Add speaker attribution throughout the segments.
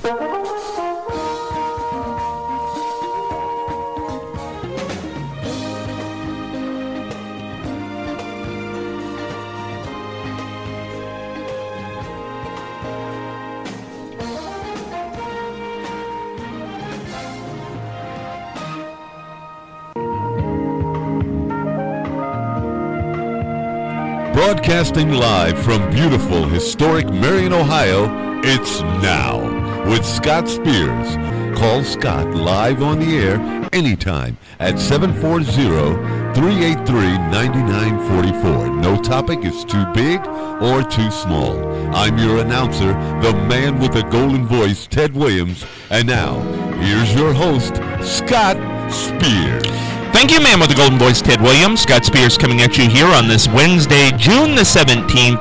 Speaker 1: Broadcasting live from beautiful, historic Marion, Ohio, it's Now with Scott Spears. Call Scott live on the air anytime at 740-383-9944. No topic is too big or too small. I'm your announcer, the man with the golden voice, Ted Williams. And now, here's your host, Scott Spears.
Speaker 2: Thank you, man with the golden voice, Ted Williams. Scott Spears coming at you here on this Wednesday, June the 17th,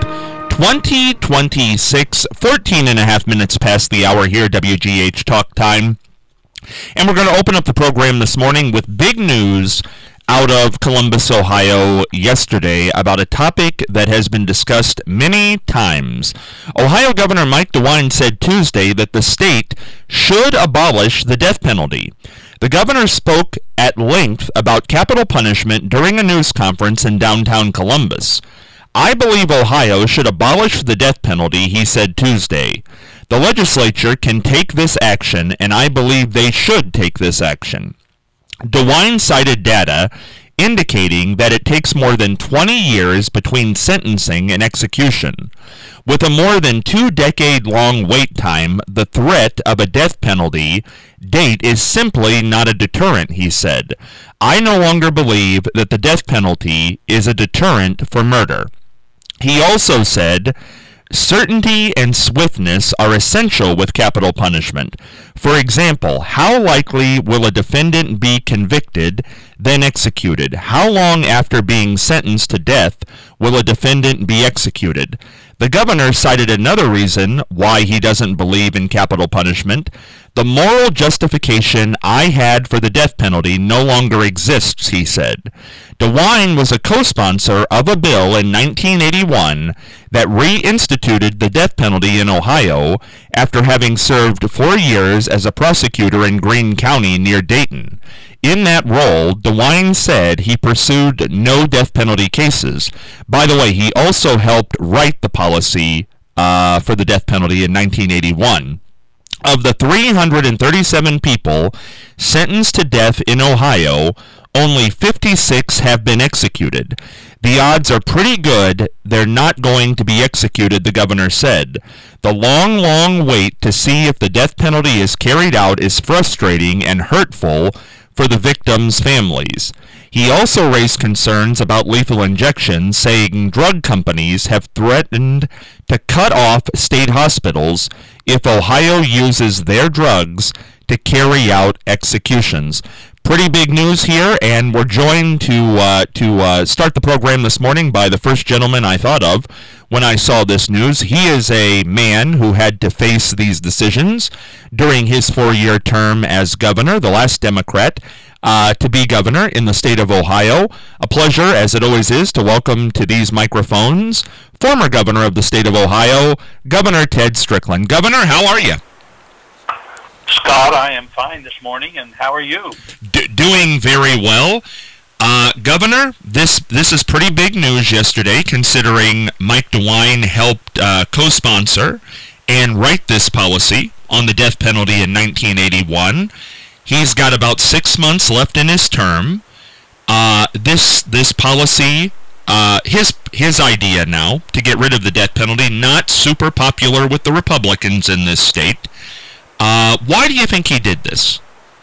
Speaker 2: 2026, 14 and a half minutes past the hour here, WGH Talk Time. And we're going to open up the program this morning with big news out of Columbus, Ohio yesterday about a topic that has been discussed many times. Ohio Governor Mike DeWine said Tuesday that the state should abolish the death penalty. The governor spoke at length about capital punishment during a news conference in downtown Columbus. I believe Ohio should abolish the death penalty, he said Tuesday. The legislature can take this action, and I believe they should take this action. DeWine cited data indicating that it takes more than 20 years between sentencing and execution. With a more than 2-decade-long wait time, the threat of a death penalty date is simply not a deterrent, he said. I no longer believe that the death penalty is a deterrent for murder. He also said, certainty and swiftness are essential with capital punishment. For example, how likely will a defendant be convicted, then executed? How long after being sentenced to death will a defendant be executed? The governor cited another reason why he doesn't believe in capital punishment. The moral justification I had for the death penalty no longer exists, he said. DeWine was a co-sponsor of a bill in 1981 that reinstituted the death penalty in Ohio after having served 4 years as a prosecutor in Greene County near Dayton. In that role, DeWine said he pursued no death penalty cases. By the way, he also helped write the policy for the death penalty in 1981. Of the 337 people sentenced to death in Ohio, only 56 have been executed. The odds are pretty good they're not going to be executed, the governor said. The long wait to see if the death penalty is carried out is frustrating and hurtful for the victims' families. He also raised concerns about lethal injections, saying drug companies have threatened to cut off state hospitals if Ohio uses their drugs to carry out executions. Pretty big news here, and we're joined to start the program this morning by the first gentleman I thought of when I saw this news. He is a man who had to face these decisions during his 4-year term as governor, the last Democrat to be governor in the state of Ohio. A pleasure, as it always is, to welcome to these microphones former governor of the state of Ohio, Governor Ted Strickland. Governor, how are you?
Speaker 3: Scott, I am fine this morning, and how are you?
Speaker 2: Doing very well. Governor, this is pretty big news yesterday, considering Mike DeWine helped co-sponsor and write this policy on the death penalty in 1981. He's got about 6 months left in his term. This policy, his idea now to get rid of the death penalty, not super popular with the Republicans in this state. Why do you think he did this?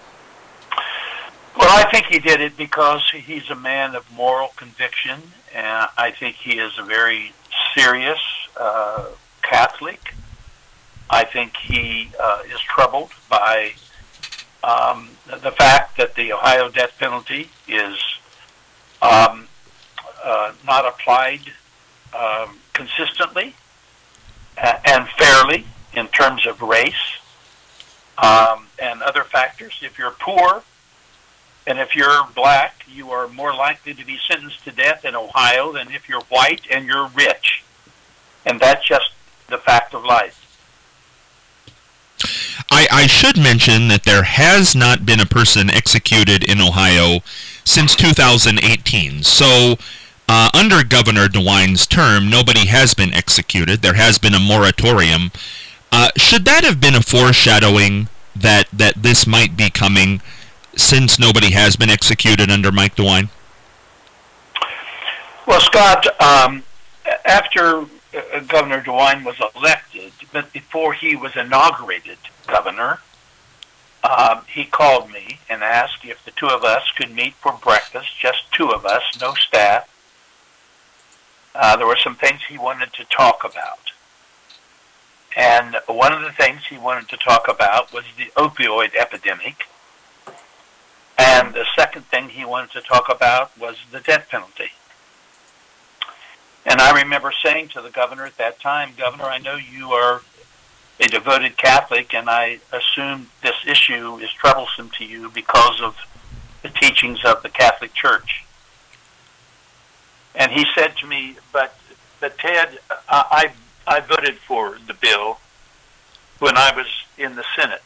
Speaker 3: Well, I think he did it because he's a man of moral conviction, and I think he is a very serious Catholic. I think he is troubled by the fact that the Ohio death penalty is not applied consistently and fairly in terms of race and other factors. If you're poor and if you're black, you are more likely to be sentenced to death in Ohio than if you're white and you're rich. And that's just the fact of life.
Speaker 2: I should mention that there has not been a person executed in Ohio since 2018. So, under Governor DeWine's term, nobody has been executed. There has been a moratorium. Should that have been a foreshadowing that this might be coming, since nobody has been executed under Mike DeWine?
Speaker 3: Well, Scott, after Governor DeWine was elected, but before he was inaugurated governor, he called me and asked if the two of us could meet for breakfast, just two of us, no staff. There were some things he wanted to talk about. And one of the things he wanted to talk about was the opioid epidemic. And the second thing he wanted to talk about was the death penalty. And I remember saying to the governor at that time, Governor, I know you are a devoted Catholic, and I assume this issue is troublesome to you because of the teachings of the Catholic Church. And he said to me, but Ted, I voted for the bill when I was in the Senate.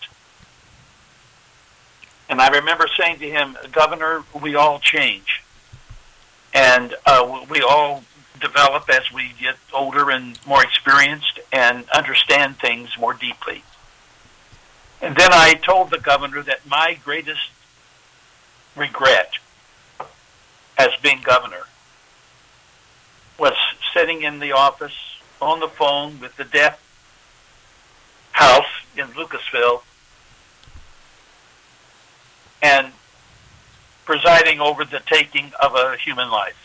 Speaker 3: And I remember saying to him, Governor, we all change. And we all develop as we get older and more experienced and understand things more deeply. And then I told the governor that my greatest regret as being governor was sitting in the office on the phone with the death house in Lucasville and presiding over the taking of a human life.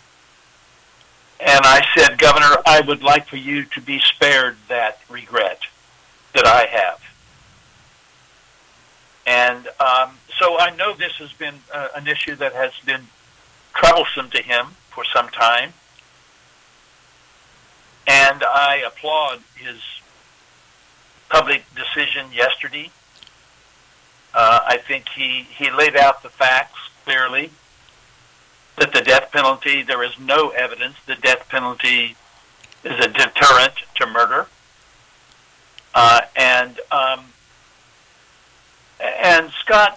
Speaker 3: And I said, Governor, I would like for you to be spared that regret that I have. And so I know this has been an issue that has been troublesome to him for some time. And I applaud his public decision yesterday. I think he laid out the facts clearly, that the death penalty, there is no evidence the death penalty is a deterrent to murder. And Scott,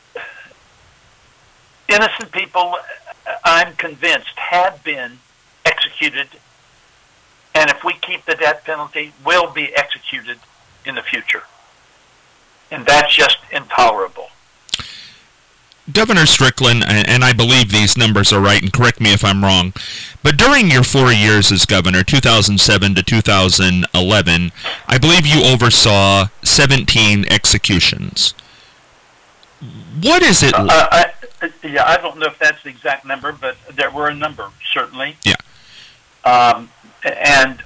Speaker 3: innocent people, I'm convinced, have been executed, and if we keep the death penalty, will be executed in the future. And that's just intolerable.
Speaker 2: Governor Strickland, and I believe these numbers are right, and correct me if I'm wrong, but during your 4 years as governor, 2007 to 2011, I believe you oversaw 17 executions. What is it?
Speaker 3: I don't know if that's the exact number, but there were a number, certainly.
Speaker 2: Yeah.
Speaker 3: And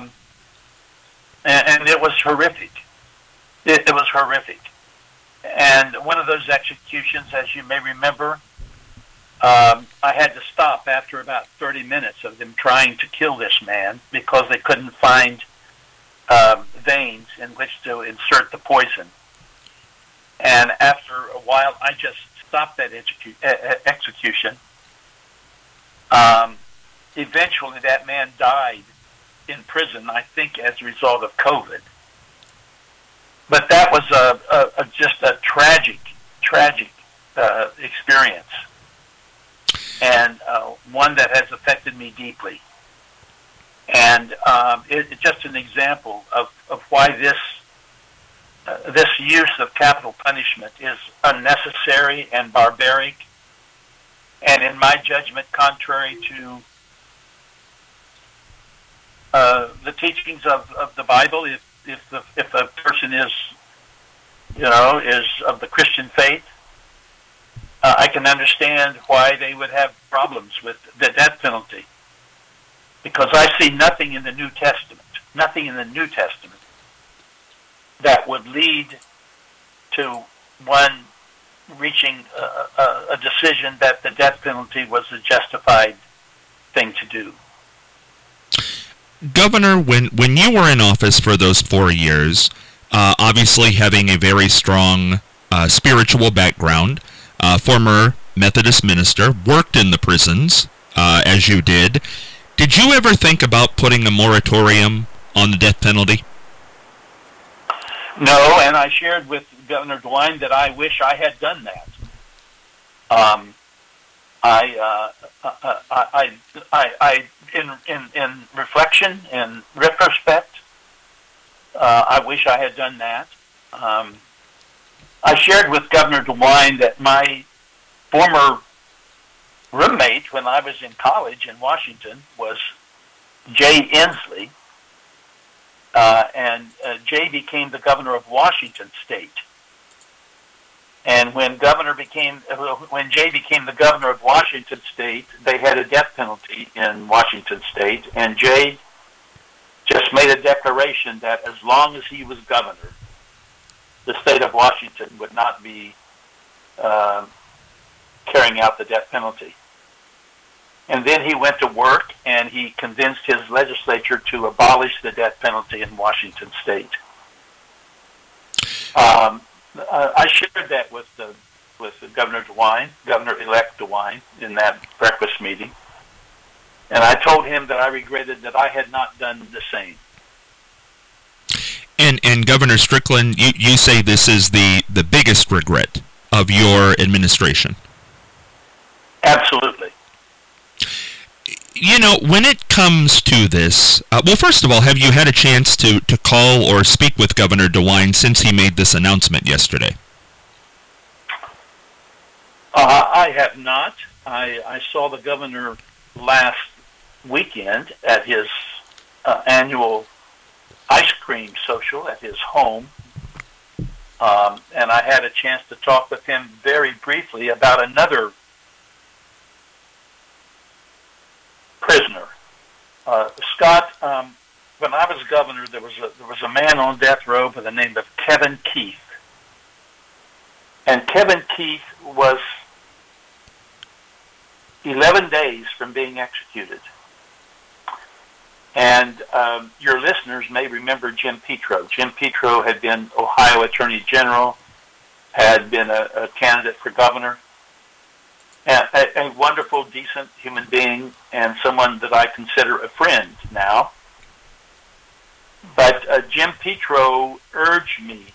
Speaker 3: it was horrific. It was horrific. And one of those executions, as you may remember, I had to stop after about 30 minutes of them trying to kill this man because they couldn't find veins in which to insert the poison. And after a while, I just stopped that execution. Eventually, that man died in prison, I think as a result of COVID. But that was just a tragic experience, and one that has affected me deeply. And it's just an example of why this use of capital punishment is unnecessary and barbaric, and in my judgment, contrary to the teachings of the Bible. If a person is of the Christian faith, I can understand why they would have problems with the death penalty, because I see nothing in the New Testament that would lead to one reaching a decision that the death penalty was a justified thing to do.
Speaker 2: Governor, when you were in office for those 4 years, obviously having a very strong spiritual background, former Methodist minister, worked in the prisons, as you did. Did you ever think about putting a moratorium on the death penalty?
Speaker 3: No, and I shared with Governor DeWine that I wish I had done that. In reflection, in retrospect, I wish I had done that. I shared with Governor DeWine that my former roommate when I was in college in Washington was Jay Inslee, and Jay became the governor of Washington State. And when Jay became the governor of Washington State, they had a death penalty in Washington State, and Jay just made a declaration that as long as he was governor, the state of Washington would not be carrying out the death penalty. And then he went to work and he convinced his legislature to abolish the death penalty in Washington State. I shared that with Governor DeWine, Governor-elect DeWine, in that breakfast meeting. And I told him that I regretted that I had not done the same.
Speaker 2: And Governor Strickland, you say this is the biggest regret of your administration.
Speaker 3: Absolutely.
Speaker 2: You know, when it comes to this, well, first of all, have you had a chance to call or speak with Governor DeWine since he made this announcement yesterday?
Speaker 3: I have not. I saw the governor last weekend at his annual ice cream social at his home, and I had a chance to talk with him very briefly about another prisoner. Scott, when I was governor, there was a man on death row by the name of Kevin Keith. And Kevin Keith was 11 days from being executed. And your listeners may remember Jim Petro. Jim Petro had been Ohio Attorney General, had been a candidate for governor, and a wonderful, decent human being, and someone that I consider a friend now. But Jim Petro urged me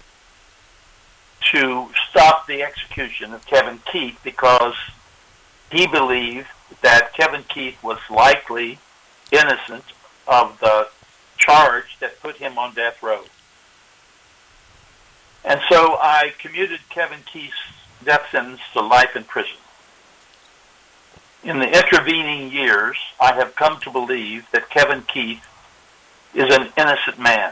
Speaker 3: to stop the execution of Kevin Keith because he believed that Kevin Keith was likely innocent of the charge that put him on death row. And so I commuted Kevin Keith's death sentence to life in prison. In the intervening years, I have come to believe that Kevin Keith is an innocent man.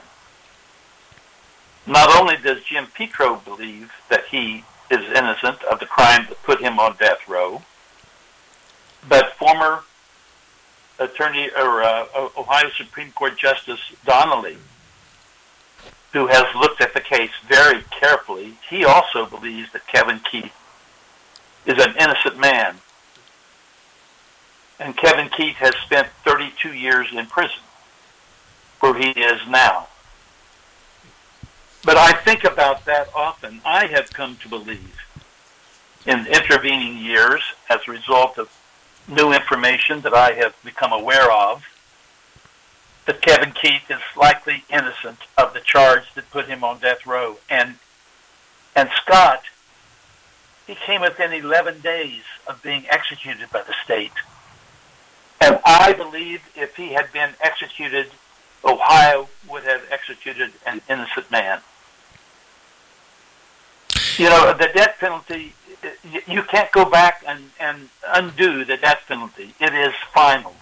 Speaker 3: Not only does Jim Petro believe that he is innocent of the crime that put him on death row, but former Ohio Supreme Court Justice Donnelly, who has looked at the case very carefully, he also believes that Kevin Keith is an innocent man. And Kevin Keith has spent 32 years in prison, where he is now. But I think about that often. I have come to believe in intervening years, as a result of new information that I have become aware of, that Kevin Keith is likely innocent of the charge that put him on death row. And Scott, he came within 11 days of being executed by the state. And I believe if he had been executed, Ohio would have executed an innocent man. You know, the death penalty, you can't go back and undo the death penalty. It is final.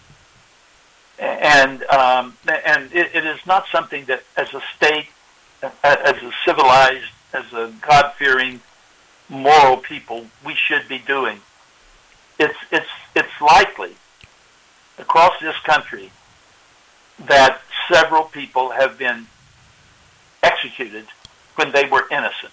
Speaker 3: And it is not something that as a state, as a civilized, as a God-fearing, moral people, we should be doing. It's likely across this country that several people have been executed when they were innocent.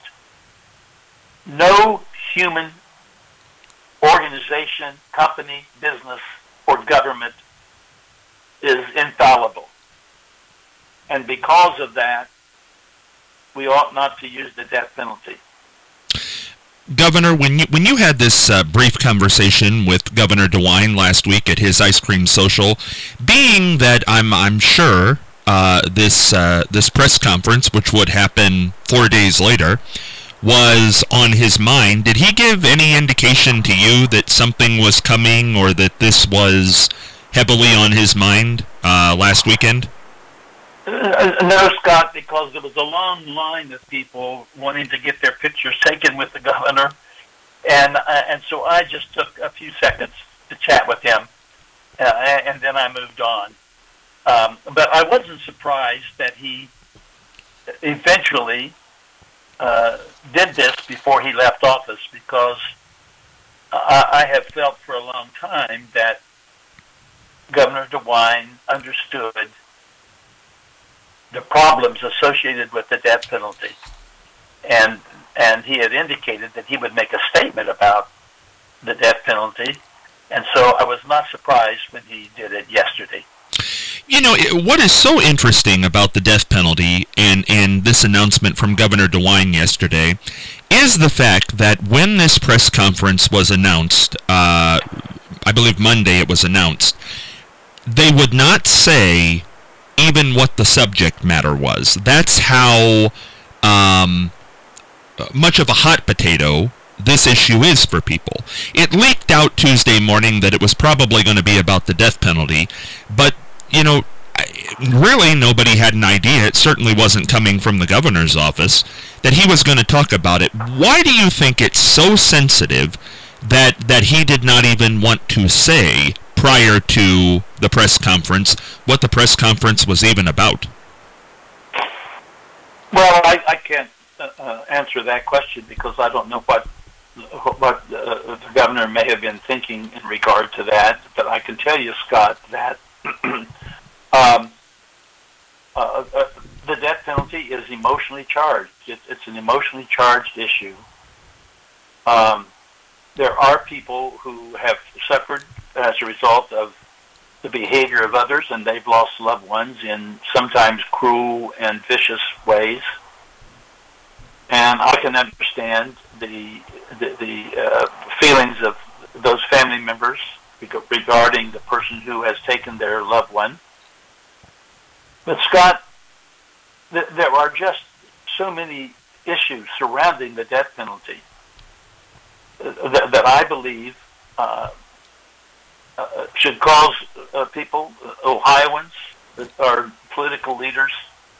Speaker 3: No human organization, company, business, or government is infallible. And because of that, we ought not to use the death penalty.
Speaker 2: Governor, when you had this brief conversation with Governor DeWine last week at his ice cream social, being that I'm sure this press conference, which would happen 4 days later, was on his mind. Did he give any indication to you that something was coming or that this was heavily on his mind last weekend?
Speaker 3: No, Scott, because there was a long line of people wanting to get their pictures taken with the governor, and so I just took a few seconds to chat with him, and then I moved on. But I wasn't surprised that he eventually did this before he left office, because I have felt for a long time that Governor DeWine understood the problems associated with the death penalty, and he had indicated that he would make a statement about the death penalty, and so I was not surprised when he did it yesterday.
Speaker 2: You know, what is so interesting about the death penalty and this announcement from Governor DeWine yesterday is the fact that when this press conference was announced, I believe Monday it was announced, they would not say even what the subject matter was. That's how much of a hot potato this issue is for people. It leaked out Tuesday morning that it was probably going to be about the death penalty, but, you know, really nobody had an idea, it certainly wasn't coming from the governor's office, that he was going to talk about it. Why do you think it's so sensitive that he did not even want to say prior to the press conference what the press conference was even about?
Speaker 3: Well, I can't answer that question because I don't know what the governor may have been thinking in regard to that. But I can tell you, Scott, that the death penalty is emotionally charged. It's an emotionally charged issue. There are people who have suffered as a result of the behavior of others, and they've lost loved ones in sometimes cruel and vicious ways. And I can understand the feelings of those family members regarding the person who has taken their loved one. But Scott, there are just so many issues surrounding the death penalty that I believe should cause people, Ohioans, that are political leaders,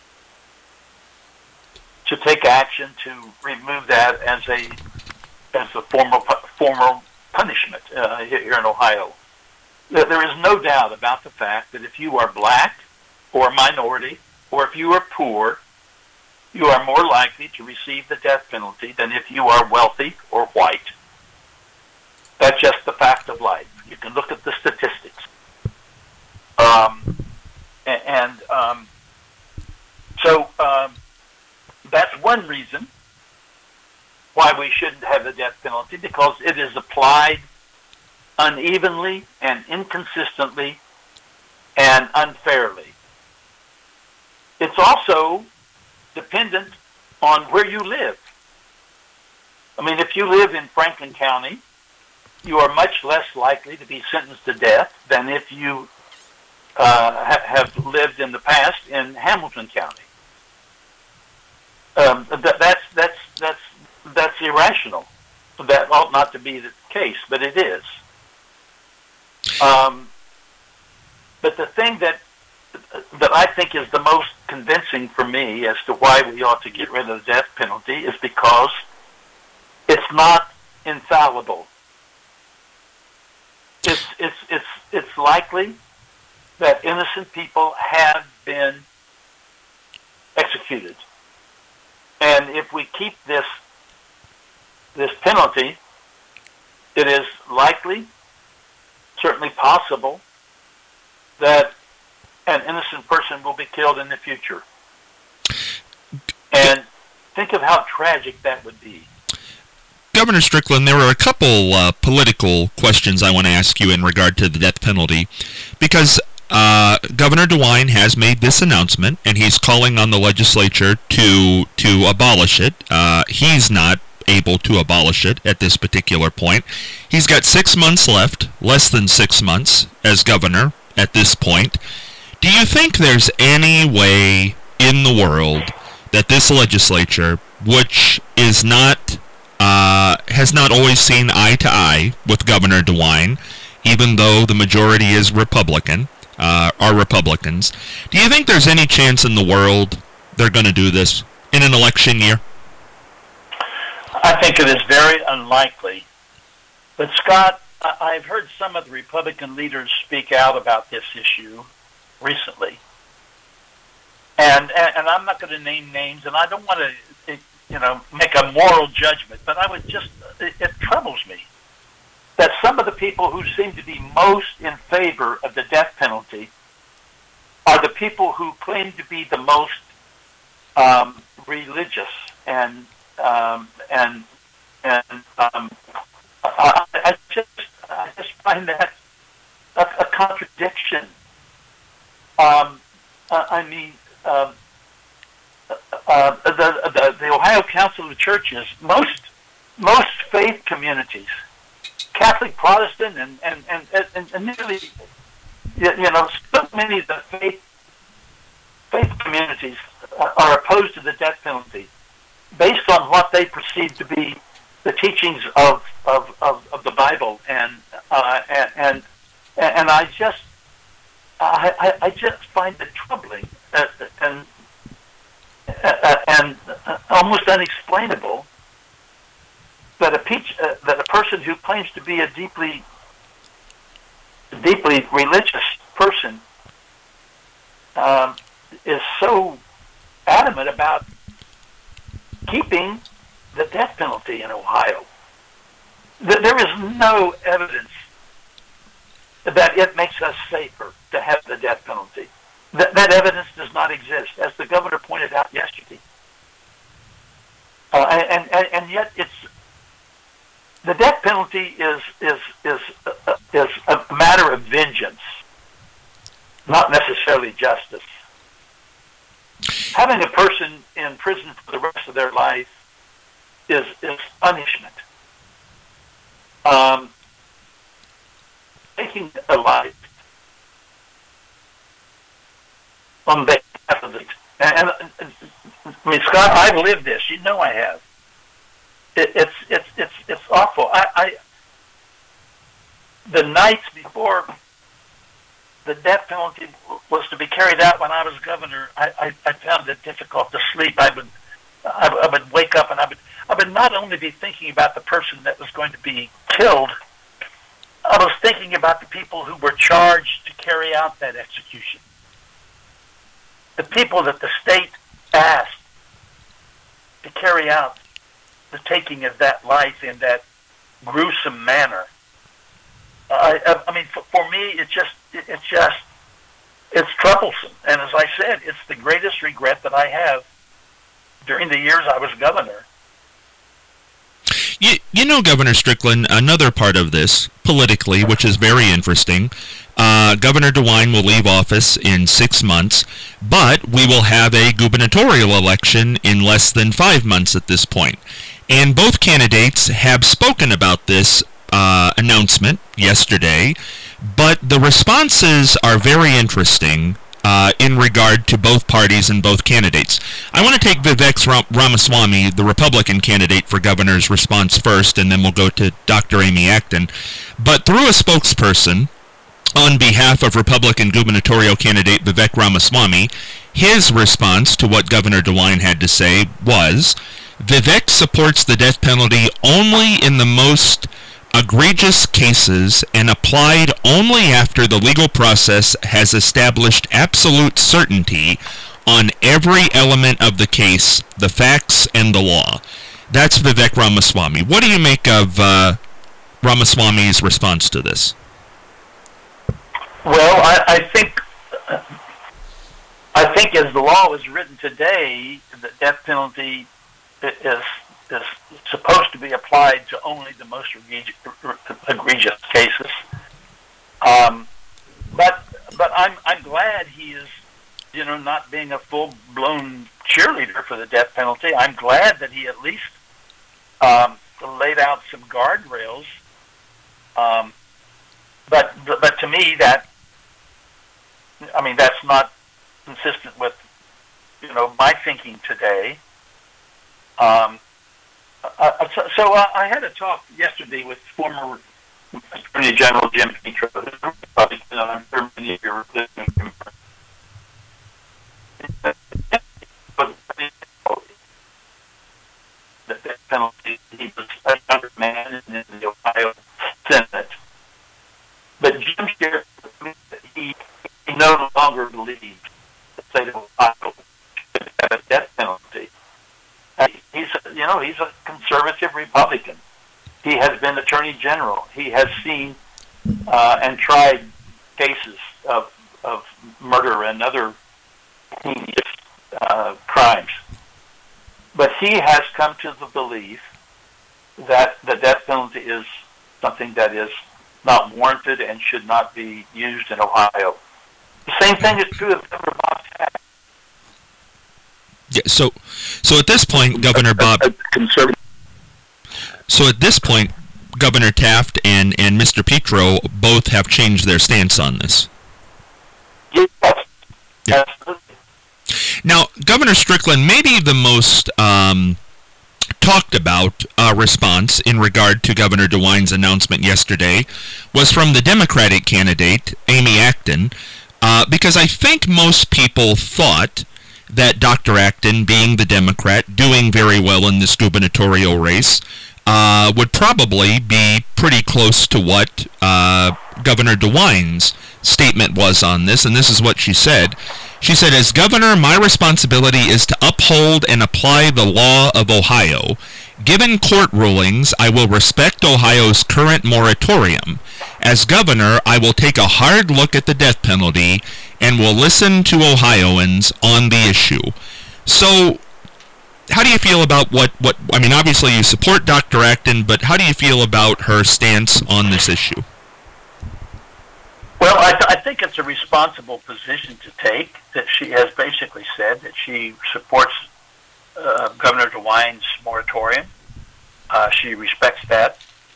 Speaker 3: to take action to remove that as a formal punishment here in Ohio. There is no doubt about the fact that if you are black or minority, or if you are poor, you are more likely to receive the death penalty than if you are wealthy or white. That's just the fact of life. You can look at the statistics. So that's one reason why we shouldn't have the death penalty, because it is applied unevenly and inconsistently and unfairly. It's also dependent on where you live. I mean, if you live in Franklin County, you are much less likely to be sentenced to death than if you have lived in the past in Hamilton County. That's irrational. That ought not to be the case, but it is. But the thing that I think is the most convincing for me as to why we ought to get rid of the death penalty is because it's not infallible. It's likely that innocent people have been executed, and if we keep this penalty, it is likely, certainly possible, that an innocent person will be killed in the future. And think of how tragic that would be.
Speaker 2: Governor Strickland, there are a couple political questions I want to ask you in regard to the death penalty, because Governor DeWine has made this announcement, and he's calling on the legislature to abolish it. He's not able to abolish it at this particular point. He's got 6 months left, less than 6 months, as governor at this point. Do you think there's any way in the world that this legislature, which is not has not always seen eye to eye with Governor DeWine, even though the majority is Republican, are Republicans, do you think there's any chance in the world they're going to do this in an election year?
Speaker 3: I think it is very unlikely. But Scott, I've heard some of the Republican leaders speak out about this issue recently. And I'm not going to name names, and I don't want to, make a moral judgment, but it troubles me that some of the people who seem to be most in favor of the death penalty are the people who claim to be the most religious and I just find that a contradiction. The Ohio Council of Churches, most faith communities, Catholic, Protestant, and nearly, so many of the faith communities are opposed to the death penalty, based on what they perceive to be the teachings of the Bible, and I just find it troubling and almost unexplainable that a person who claims to be a deeply religious person is so adamant about keeping the death penalty in Ohio. There is no evidence that it makes us safer to have the death penalty. That evidence does not exist, as the governor pointed out yesterday. And yet, the death penalty is a matter of vengeance, not necessarily justice. Having a person in prison for the rest of their life is punishment. Taking a life on behalf of and Scott, I've lived this. You know I have. It's awful. The nights before the death penalty was to be carried out when I was governor, I found it difficult to sleep. I would wake up and I would not only be thinking about the person that was going to be killed, I was thinking about the people who were charged to carry out that execution. The people that the state asked to carry out the taking of that life in that gruesome manner. For me, it's troublesome. And as I said, it's the greatest regret that I have during the years I was governor.
Speaker 2: You know, Governor Strickland, another part of this, politically, which is very interesting, Governor DeWine will leave office in 6 months, but we will have a gubernatorial election in less than 5 months at this point. And both candidates have spoken about this announcement yesterday, but the responses are very interesting in regard to both parties and both candidates. I want to take Vivek Ramaswamy, the Republican candidate for governor's response first, and then we'll go to Dr. Amy Acton. But through a spokesperson, on behalf of Republican gubernatorial candidate Vivek Ramaswamy, his response to what Governor DeWine had to say was, Vivek supports the death penalty only in the most egregious cases and applied only after the legal process has established absolute certainty on every element of the case, the facts, and the law. That's Vivek Ramaswamy. What do you make of Ramaswamy's response to this?
Speaker 3: Well, I think as the law is written today, the death penalty is supposed to be applied to only the most egregious cases. But I'm glad he is, not being a full-blown cheerleader for the death penalty. I'm glad that he at least laid out some guardrails. But to me, I mean, that's not consistent with, my thinking today. So I had a talk yesterday with former Attorney General Jim Petro. I'm sure many of you are listening to him. The penalty, he was another man in the Ohio Senate. But Jim shared he no longer believes the state of Ohio should have a death penalty. He's a conservative Republican. He has been Attorney General. He has seen and tried cases of murder and other heinous crimes. But he has come to the belief that the death penalty is something that is not warranted and should not be used in Ohio. The same thing is true of Governor Bob Taft.
Speaker 2: Yeah, so at this point, Governor Bob... So at this point, Governor Taft and Mr. Petro both have changed their stance on this.
Speaker 3: Yes.
Speaker 2: Yeah. Now, Governor Strickland, maybe the most talked about response in regard to Governor DeWine's announcement yesterday was from the Democratic candidate, Amy Acton, because I think most people thought that Dr. Acton, being the Democrat, doing very well in this gubernatorial race, would probably be pretty close to what Governor DeWine's statement was on this, and this is what she said. She said, "As governor, my responsibility is to uphold and apply the law of Ohio. Given court rulings, I will respect Ohio's current moratorium. As governor, I will take a hard look at the death penalty and will listen to Ohioans on the issue." So, how do you feel about what I mean, obviously you support Dr. Acton, but how do you feel about her stance on this issue?
Speaker 3: Well, I think it's a responsible position to take, that she has basically said that she supports Governor DeWine's moratorium. She respects that.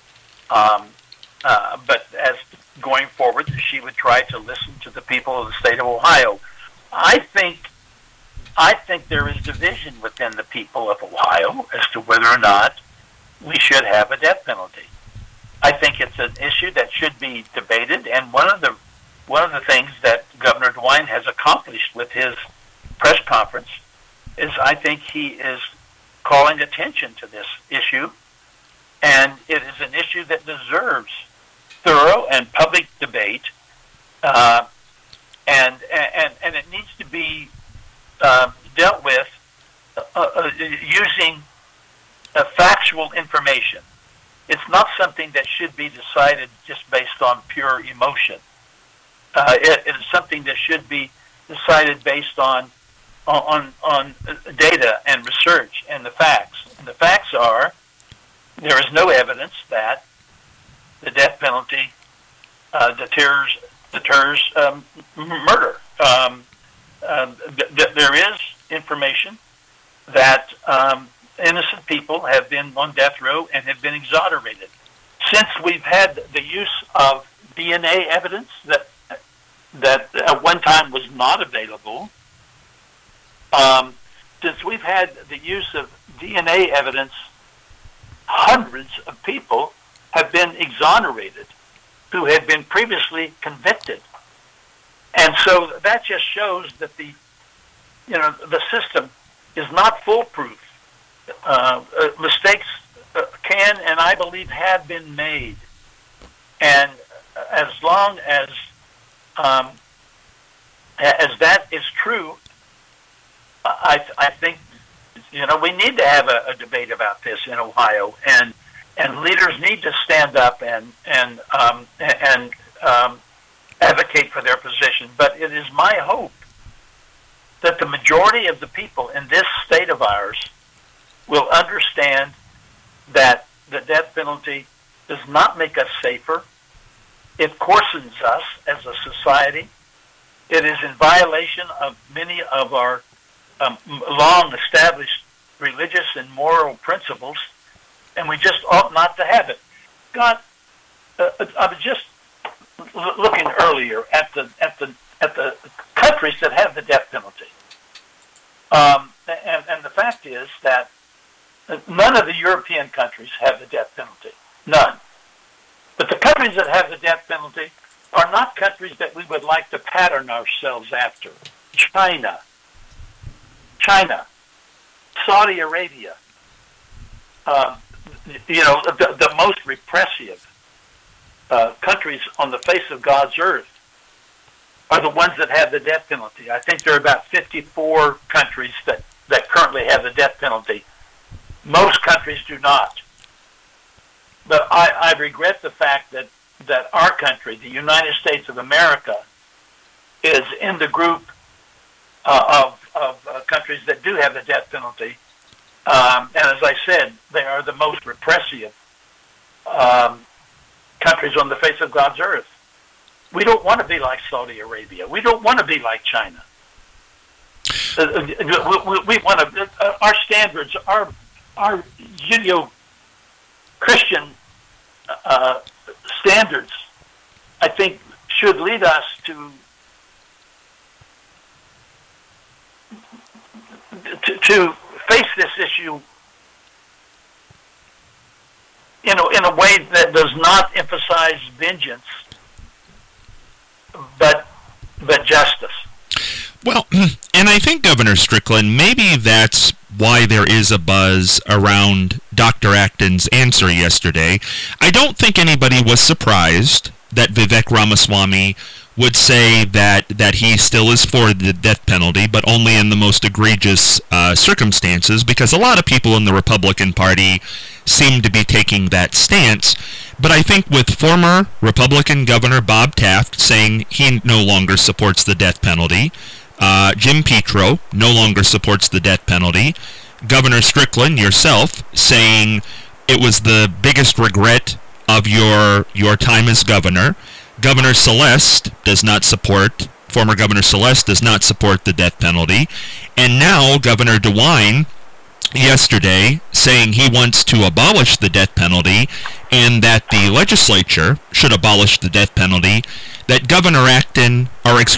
Speaker 3: But as going forward, she would try to listen to the people of the state of Ohio. I think there is division within the people of Ohio as to whether or not we should have a death penalty. I think it's an issue that should be debated, and one of the things that Governor DeWine has accomplished with his press conference is I think he is calling attention to this issue, and it is an issue that deserves thorough and public debate, and it needs to be dealt with using factual information. It's not something that should be decided just based on pure emotion. It is something that should be decided based on data and research and the facts. And the facts are there is no evidence that the death penalty deters murder. There is information that innocent people have been on death row and have been exonerated. Since we've had the use of DNA evidence that at one time was not available, since we've had the use of DNA evidence, hundreds of people have been exonerated who had been previously convicted. And so that just shows that the system is not foolproof. Mistakes can and I believe have been made. And as long as that is true, I think we need to have a debate about this in Ohio, and leaders need to stand up and advocate for their position. But it is my hope that the majority of the people in this state of ours will understand that the death penalty does not make us safer. It coarsens us as a society. It is in violation of many of our long-established religious and moral principles, and we just ought not to have it. God, I was just looking earlier at the countries that have the death penalty. And the fact is that none of the European countries have the death penalty. None. But the countries that have the death penalty are not countries that we would like to pattern ourselves after. China, Saudi Arabia, the most repressive countries on the face of God's earth are the ones that have the death penalty. I think there are about 54 countries that currently have the death penalty. Most countries do not. But I regret the fact that our country, the United States of America, is in the group of countries that do have the death penalty. And as I said, they are the most repressive countries on the face of God's earth. We don't want to be like Saudi Arabia. We don't want to be like China. We want to. Our standards, our Judeo-Christian standards, I think, should lead us to face this issue in a way that does not emphasize vengeance, but justice.
Speaker 2: Well, and I think, Governor Strickland, maybe that's why there is a buzz around Dr. Acton's answer yesterday. I don't think anybody was surprised that Vivek Ramaswamy would say that he still is for the death penalty, but only in the most egregious circumstances, because a lot of people in the Republican Party seem to be taking that stance. But I think with former Republican Governor Bob Taft saying he no longer supports the death penalty, Jim Petro no longer supports the death penalty, Governor Strickland, yourself, saying it was the biggest regret of your time as governor, Governor Celeste does not support, former Governor Celeste does not support the death penalty, and now Governor DeWine yesterday saying he wants to abolish the death penalty and that the legislature should abolish the death penalty, that Governor Acton,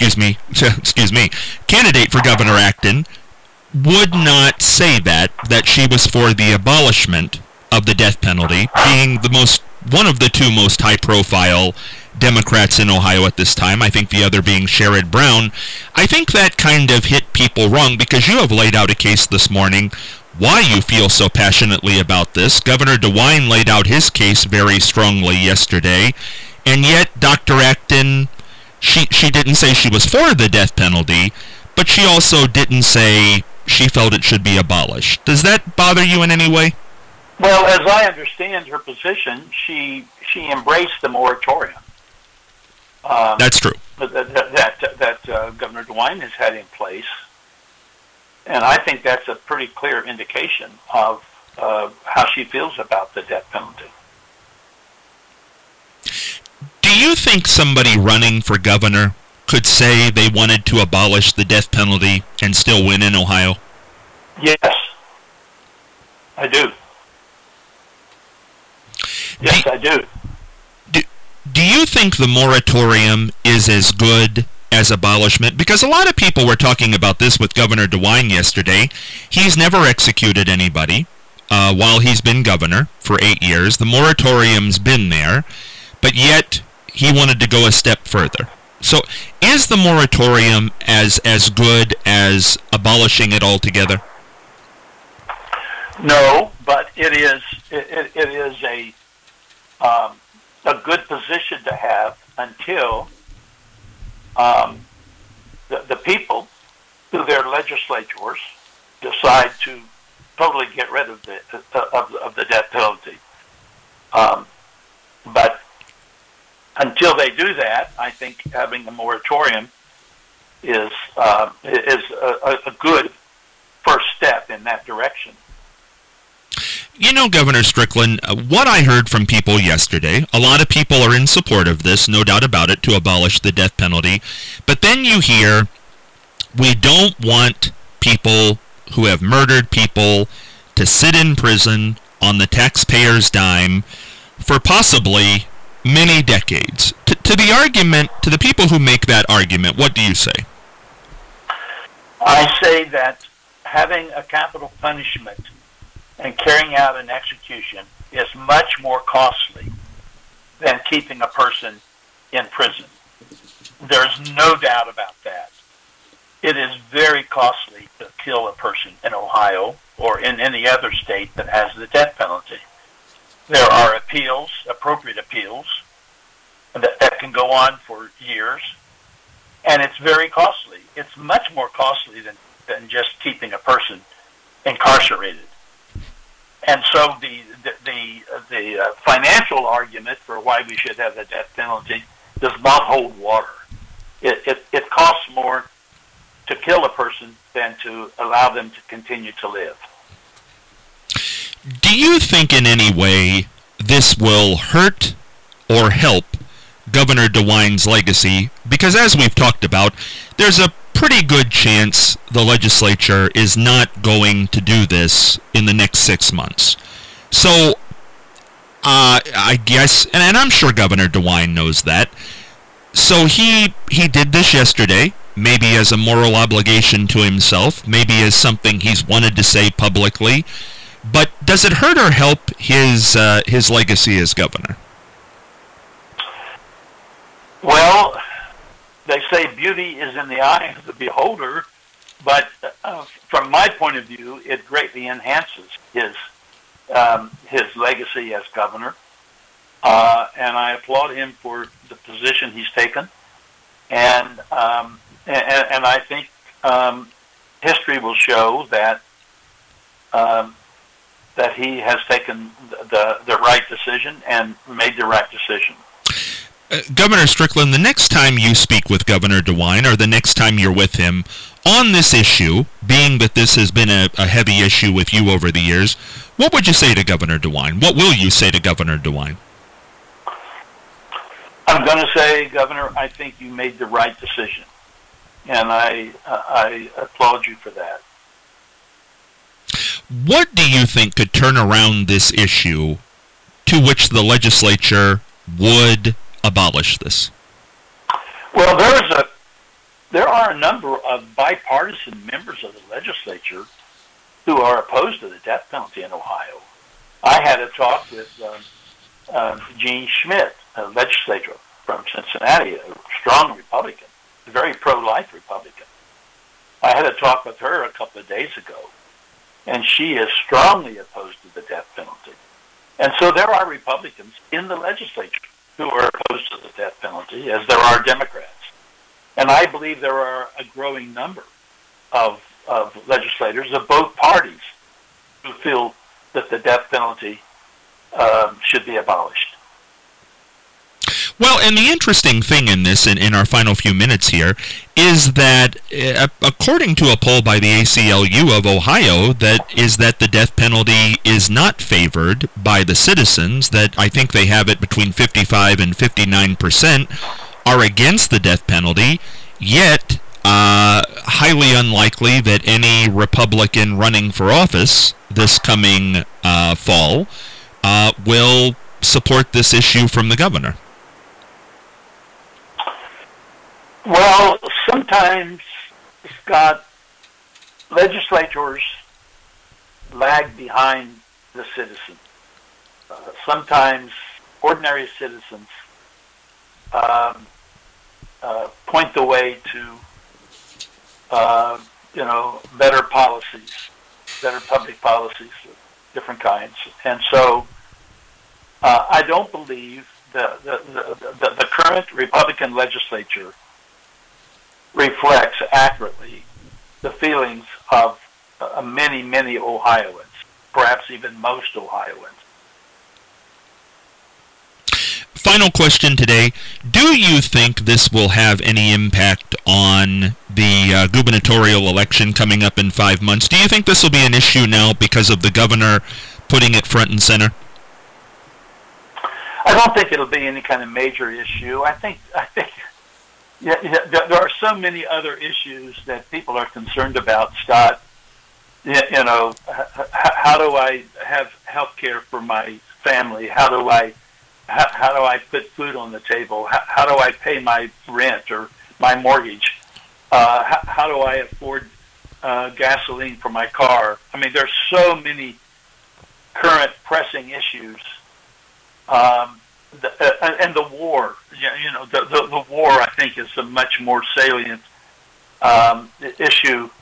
Speaker 2: candidate for Governor Acton would not say that she was for the abolishment of the death penalty, being one of the two most high-profile Democrats in Ohio at this time, I think the other being Sherrod Brown. I think that kind of hit people wrong, because you have laid out a case this morning why you feel so passionately about this. Governor DeWine laid out his case very strongly yesterday, and yet Dr. Acton, she didn't say she was for the death penalty, but she also didn't say she felt it should be abolished. Does that bother you in any way?
Speaker 3: Well, as I understand her position, she embraced the moratorium.
Speaker 2: That's true.
Speaker 3: That Governor DeWine has had in place, and I think that's a pretty clear indication of how she feels about the death penalty.
Speaker 2: Do you think somebody running for governor could say they wanted to abolish the death penalty and still win in Ohio?
Speaker 3: Yes, I do. Yes, I do.
Speaker 2: Do you think the moratorium is as good as abolishment? Because a lot of people were talking about this with Governor DeWine yesterday. He's never executed anybody while he's been governor for 8 years. The moratorium's been there, but yet he wanted to go a step further. So is the moratorium as good as abolishing it altogether?
Speaker 3: No, but it is a good position to have until the people, through their legislators, decide to totally get rid of the death penalty. But until they do that, I think having a moratorium is a good first step in that direction.
Speaker 2: You know, Governor Strickland, what I heard from people yesterday, a lot of people are in support of this, no doubt about it, to abolish the death penalty. But then you hear, we don't want people who have murdered people to sit in prison on the taxpayer's dime for possibly many decades. To the argument, to the people who make that argument, what do you say?
Speaker 3: I say that having a capital punishment and carrying out an execution is much more costly than keeping a person in prison. There's no doubt about that. It is very costly to kill a person in Ohio or in any other state that has the death penalty. There are appeals, appropriate appeals, that can go on for years, and it's very costly. It's much more costly than just keeping a person incarcerated. And so the financial argument for why we should have the death penalty does not hold water. It costs more to kill a person than to allow them to continue to live.
Speaker 2: Do you think in any way this will hurt or help Governor DeWine's legacy? Because as we've talked about, there's a pretty good chance the legislature is not going to do this in the next 6 months. So, I guess, and I'm sure Governor DeWine knows that, so he did this yesterday, maybe as a moral obligation to himself, maybe as something he's wanted to say publicly, but does it hurt or help his legacy as governor?
Speaker 3: Well, they say beauty is in the eye of the beholder, but from my point of view, it greatly enhances his legacy as governor, and I applaud him for the position he's taken, and I think history will show that that he has taken the right decision and made the right decision.
Speaker 2: Governor Strickland, the next time you speak with Governor DeWine, or the next time you're with him on this issue, being that this has been a heavy issue with you over the years, what would you say to Governor DeWine? What will you say to Governor DeWine?
Speaker 3: I'm going to say, Governor, I think you made the right decision, and I applaud you for that.
Speaker 2: What do you think could turn around this issue to which the legislature would abolish this?
Speaker 3: Well, there are a number of bipartisan members of the legislature who are opposed to the death penalty in Ohio. I had a talk with Gene Schmidt, a legislator from Cincinnati, a strong Republican, a very pro-life Republican. I had a talk with her a couple of days ago, and she is strongly opposed to the death penalty. And so there are Republicans in the legislature who are opposed to the death penalty, as there are Democrats. And I believe there are a growing number of legislators of both parties who feel that the death penalty should be abolished.
Speaker 2: Well, and the interesting thing in this, in our final few minutes here, is that according to a poll by the ACLU of Ohio, that the death penalty is not favored by the citizens, that I think they have it between 55 and 59% are against the death penalty, yet highly unlikely that any Republican running for office this coming fall will support this issue from the governor.
Speaker 3: Well, sometimes, Scott, legislators lag behind the citizens. Sometimes ordinary citizens point the way to, better policies, better public policies of different kinds. And so I don't believe the current Republican legislature reflects accurately the feelings of many, many Ohioans, perhaps even most Ohioans.
Speaker 2: Final question today. Do you think this will have any impact on the gubernatorial election coming up in 5 months? Do you think this will be an issue now because of the governor putting it front and center?
Speaker 3: I don't think it'll be any kind of major issue. I think there are so many other issues that people are concerned about, Scott. How do I have health care for my family? How do I put food on the table? How do I pay my rent or my mortgage? How do I afford gasoline for my car. I mean, there's so many current pressing issues. And the war, the war, I think, is a much more salient issue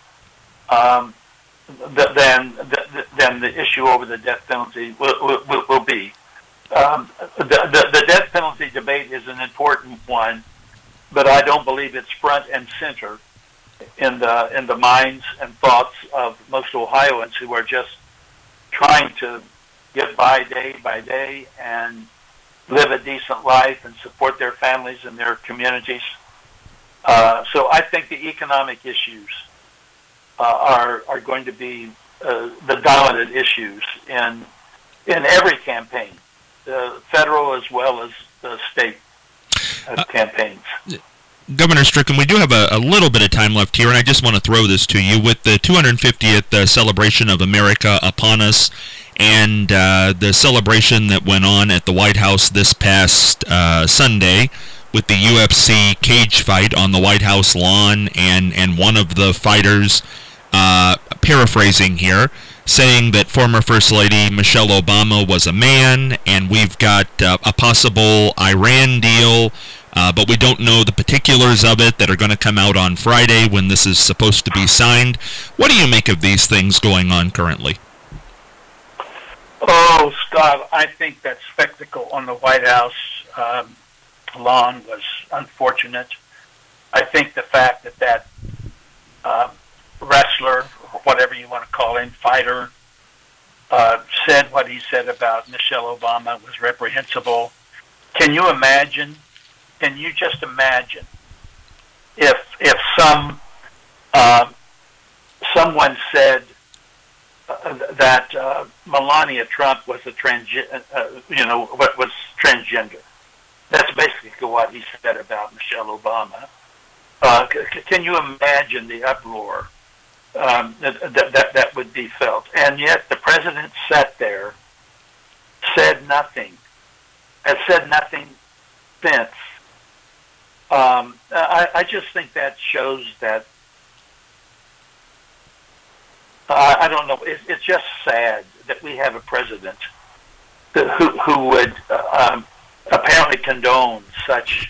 Speaker 3: than the issue over the death penalty will be. The death penalty debate is an important one, but I don't believe it's front and center in the minds and thoughts of most Ohioans who are just trying to get by day and live a decent life and support their families and their communities. So I think the economic issues are going to be the dominant issues in every campaign, federal as well as the state campaigns.
Speaker 2: Governor Strickland, we do have a little bit of time left here, and I just want to throw this to you. With the 250th celebration of America upon us, and the celebration that went on at the White House this past Sunday with the UFC cage fight on the White House lawn, and one of the fighters, paraphrasing here, saying that former First Lady Michelle Obama was a man, and we've got a possible Iran deal, but we don't know the particulars of it that are going to come out on Friday when this is supposed to be signed. What do you make of these things going on currently?
Speaker 3: Oh, Scott, I think that spectacle on the White House lawn was unfortunate. I think the fact that wrestler, or whatever you want to call him, fighter, said what he said about Michelle Obama was reprehensible. Can you imagine? Can you just imagine if someone said that Melania Trump was was transgender? That's basically what he said about Michelle Obama. Can you imagine the uproar that would be felt? And yet the president sat there, said nothing, has said nothing since. I just think that shows that, I don't know, it's just sad that we have a president who would apparently condone such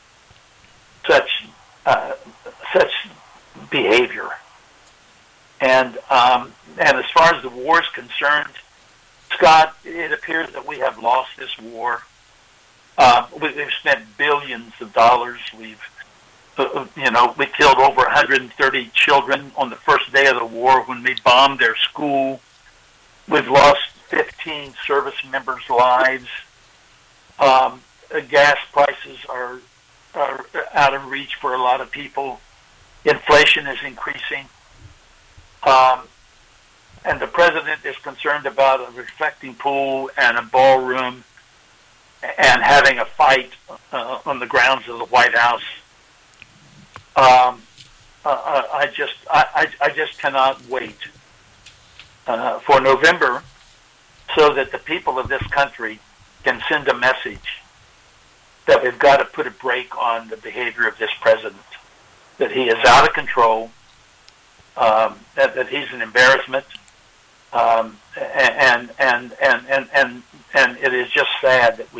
Speaker 3: behavior. And as far as the war is concerned, Scott, it appears that we have lost this war. We've spent billions of dollars. We killed over 130 children on the first day of the war when we bombed their school. We've lost 15 service members' lives. Gas prices are out of reach for a lot of people. Inflation is increasing. And the president is concerned about a reflecting pool and a ballroom and having a fight on the grounds of the White House. I just cannot wait for November so that the people of this country can send a message that we've got to put a brake on the behavior of this president, that he is out of control, that he's an embarrassment, and it is just sad that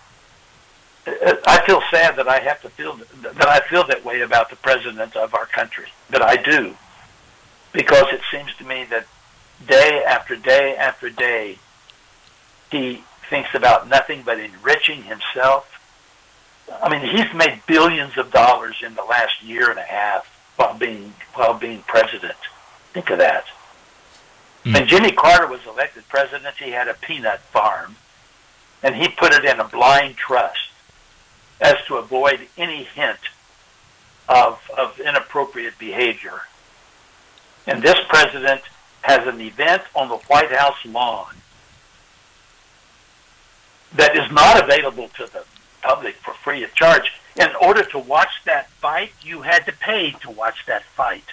Speaker 3: I feel sad that I feel that way about the president of our country, that I do, because it seems to me that day after day after day, he thinks about nothing but enriching himself. I mean, he's made billions of dollars in the last year and a half while being president. Think of that. When Jimmy Carter was elected president, he had a peanut farm, and he put it in a blind trust as to avoid any hint of inappropriate behavior. And this president has an event on the White House lawn that is not available to the public for free of charge. In order to watch that fight, you had to pay to watch that fight.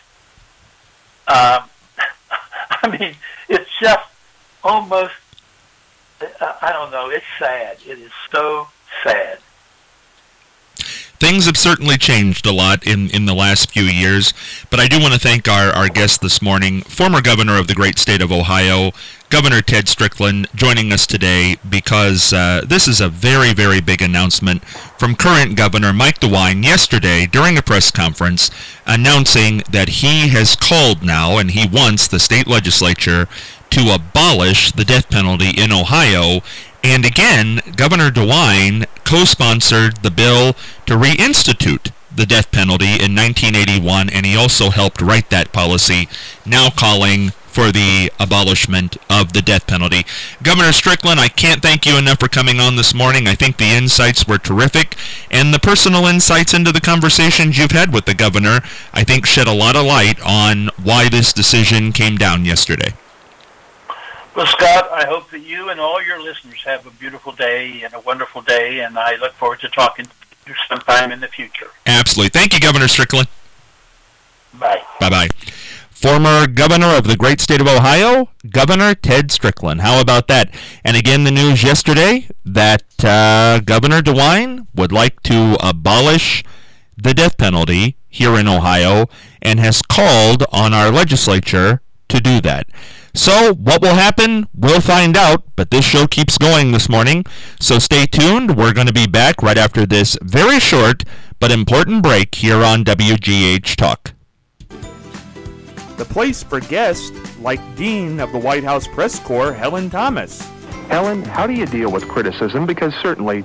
Speaker 3: I mean, it's just almost, I don't know, it's sad. It is so sad.
Speaker 2: Things have certainly changed a lot in the last few years, but I do want to thank our guest this morning, former governor of the great state of Ohio, Governor Ted Strickland, joining us today because this is a very, very big announcement from current Governor Mike DeWine yesterday during a press conference announcing that he has called now and he wants the state legislature to abolish the death penalty in Ohio. And again, Governor DeWine co-sponsored the bill to reinstitute the death penalty in 1981, and he also helped write that policy, now calling for the abolishment of the death penalty. Governor Strickland, I can't thank you enough for coming on this morning. I think the insights were terrific, and the personal insights into the conversations you've had with the governor, I think, shed a lot of light on why this decision came down yesterday.
Speaker 3: Well, Scott, I hope that you and all your listeners have a beautiful day and a wonderful day, and I look forward to talking to you sometime in the future.
Speaker 2: Absolutely. Thank you, Governor Strickland.
Speaker 3: Bye.
Speaker 2: Bye-bye. Former governor of the great state of Ohio, Governor Ted Strickland. How about that? And again, the news yesterday that Governor DeWine would like to abolish the death penalty here in Ohio and has called on our legislature to do that. So, what will happen? We'll find out, but this show keeps going this morning, so stay tuned. We're going to be back right after this very short but important break here on WGH Talk.
Speaker 4: The place for guests like Dean of the White House Press Corps, Helen Thomas.
Speaker 5: Helen, how do you deal with criticism? Because certainly